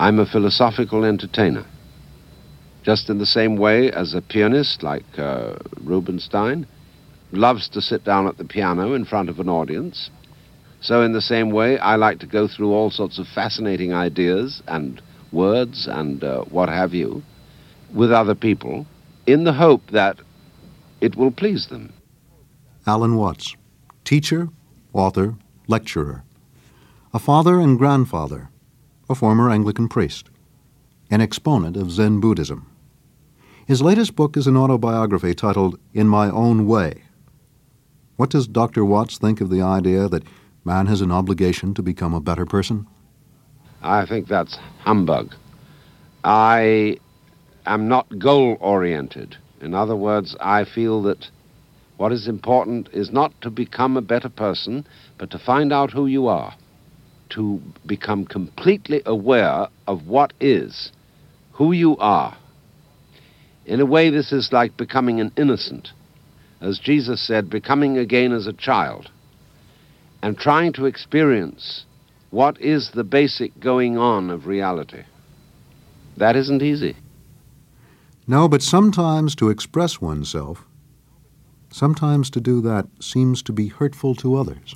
I'm a philosophical entertainer. Just in the same way as a pianist like Rubinstein loves to sit down at the piano in front of an audience, so in the same way I like to go through all sorts of fascinating ideas and words and what have you with other people in the hope that it will please them. Alan Watts, teacher, author, lecturer, a father and grandfather, a former Anglican priest, an exponent of Zen Buddhism. His latest book is an autobiography titled In My Own Way. What does Dr. Watts think of the idea that man has an obligation to become a better person? I think that's humbug. I am not goal-oriented. In other words, I feel that what is important is not to become a better person, but to find out who you are, to become completely aware of what is, who you are. In a way, this is like becoming an innocent. As Jesus said, becoming again as a child, and trying to experience what is the basic going on of reality. That isn't easy. No, but sometimes to express oneself, sometimes to do that seems to be hurtful to others.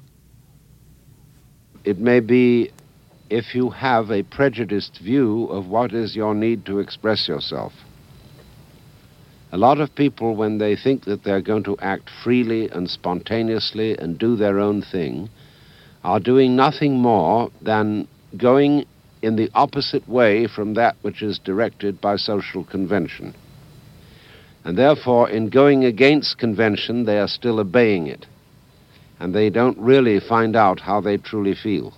It may be if you have a prejudiced view of what is your need to express yourself. A lot of people, when they think that they're going to act freely and spontaneously and do their own thing, are doing nothing more than going in the opposite way from that which is directed by social convention. And therefore, in going against convention, they are still obeying it. And they don't really find out how they truly feel.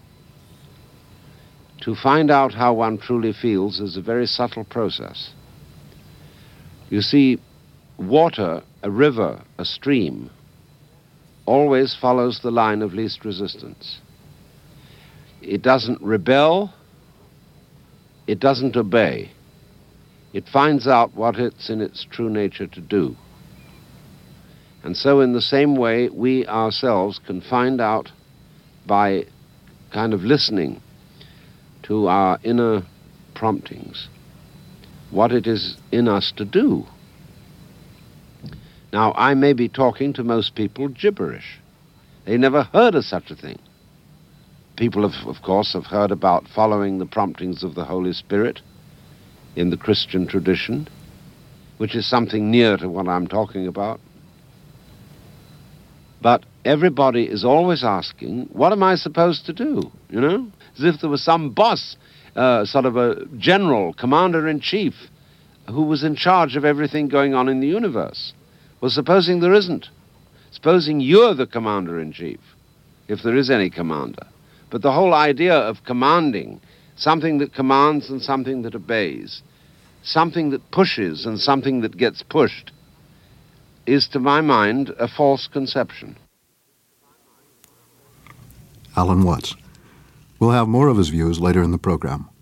To find out how one truly feels is a very subtle process. You see, water, a river, a stream, always follows the line of least resistance. It doesn't rebel, it doesn't obey. It finds out what it's in its true nature to do. And so in the same way, we ourselves can find out by kind of listening to our inner promptings what it is in us to do. Now, I may be talking to most people gibberish. They never heard of such a thing. People, of course, have heard about following the promptings of the Holy Spirit in the Christian tradition, which is something near to what I'm talking about. But everybody is always asking, what am I supposed to do? You know? As if there was some boss, sort of a general, commander-in-chief, who was in charge of everything going on in the universe. Well, supposing there isn't. Supposing you're the commander-in-chief, if there is any commander. But the whole idea of commanding, something that commands and something that obeys, something that pushes and something that gets pushed, is, to my mind, a false conception. Alan Watts. We'll have more of his views later in the program.